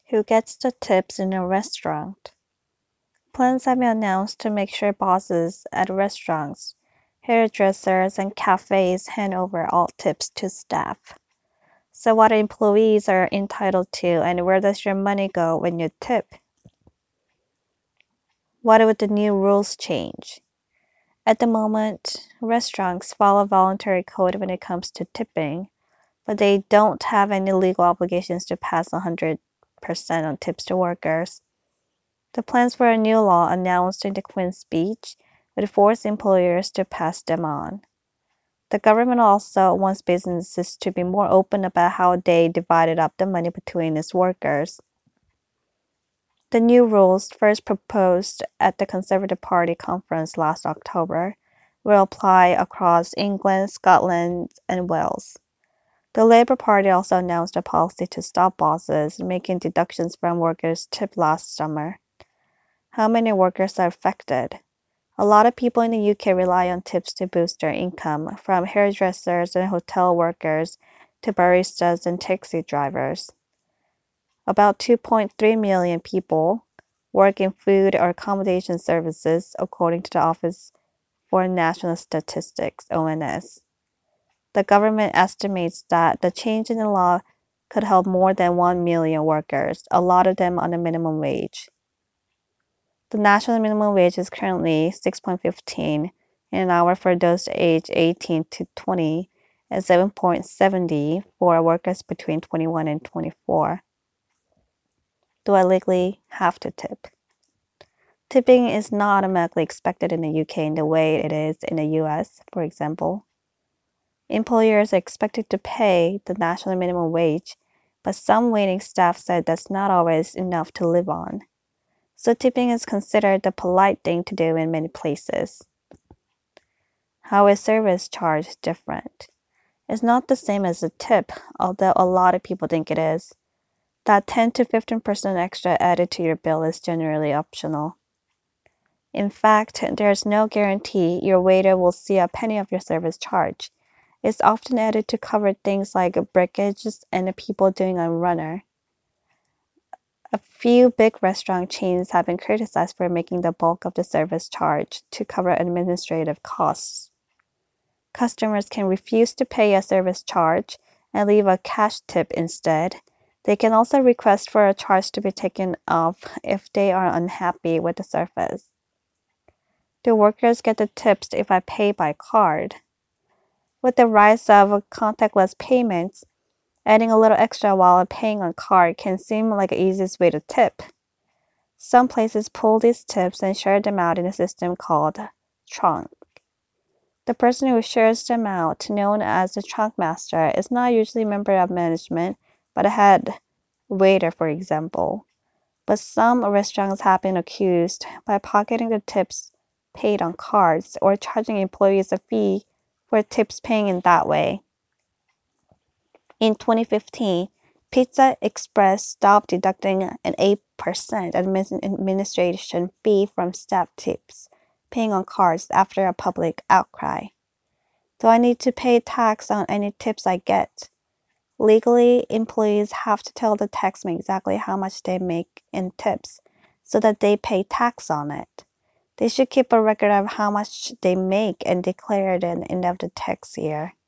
Who gets the tips in a restaurant? Plans have been announced to make sure bosses at restaurants, hairdressers, and cafes hand over all tips to staff. So, what employees are entitled to, and where does your money go when you tip? What would the new rules change? At the moment, restaurants follow a voluntary code when it comes to tipping, but they don't have any legal obligations to pass 100% on tips to workers. The plans for a new law announced in the Queen's speech would force employers to pass them on. The government also wants businesses to be more open about how they divided up the money between its workers. The new rules, first proposed at the Conservative Party conference last October, will apply across England, Scotland, and Wales. The Labour Party also announced a policy to stop bosses making deductions from workers' tip last summer. How many workers are affected? A lot of people in the UK rely on tips to boost their income, from hairdressers and hotel workers to baristas and taxi drivers. About 2.3 million people work in food or accommodation services, according to the Office for National Statistics, ONS. The government estimates that the change in the law could help more than 1 million workers, a lot of them on the minimum wage. The national minimum wage is currently $6.15 an hour for those aged 18 to 20 and $7.70 for workers between 21 and 24. Do I legally have to tip? Tipping is not automatically expected in the UK in the way it is in the US, for example. Employers are expected to pay the national minimum wage, but some waiting staff said that's not always enough to live on. So tipping is considered the polite thing to do in many places. How is service charge different? It's not the same as a tip, although a lot of people think it is. That 10 to 15% extra added to your bill is generally optional. In fact, there's no guarantee your waiter will see a penny of your service charge. It's often added to cover things like breakages and the people doing a runner. A few big restaurant chains have been criticized for making the bulk of the service charge to cover administrative costs. Customers can refuse to pay a service charge and leave a cash tip instead. They can also request for a charge to be taken off if they are unhappy with the service. Do workers get the tips if I pay by card? With the rise of contactless payments, adding a little extra while paying on card can seem like the easiest way to tip. Some places pull these tips and share them out in a system called trunk. The person who shares them out, known as the trunk master, is not usually a member of management, but a head waiter, for example. But some restaurants have been accused by pocketing the tips paid on cards or charging employees a fee for tips paying in that way. In 2015, Pizza Express stopped deducting an 8% administration fee from staff tips paying on cards after a public outcry. Do I need to pay tax on any tips I get? Legally, employees have to tell the taxman exactly how much they make in tips so that they pay tax on it. They should keep a record of how much they make and declare it at the end of the tax year.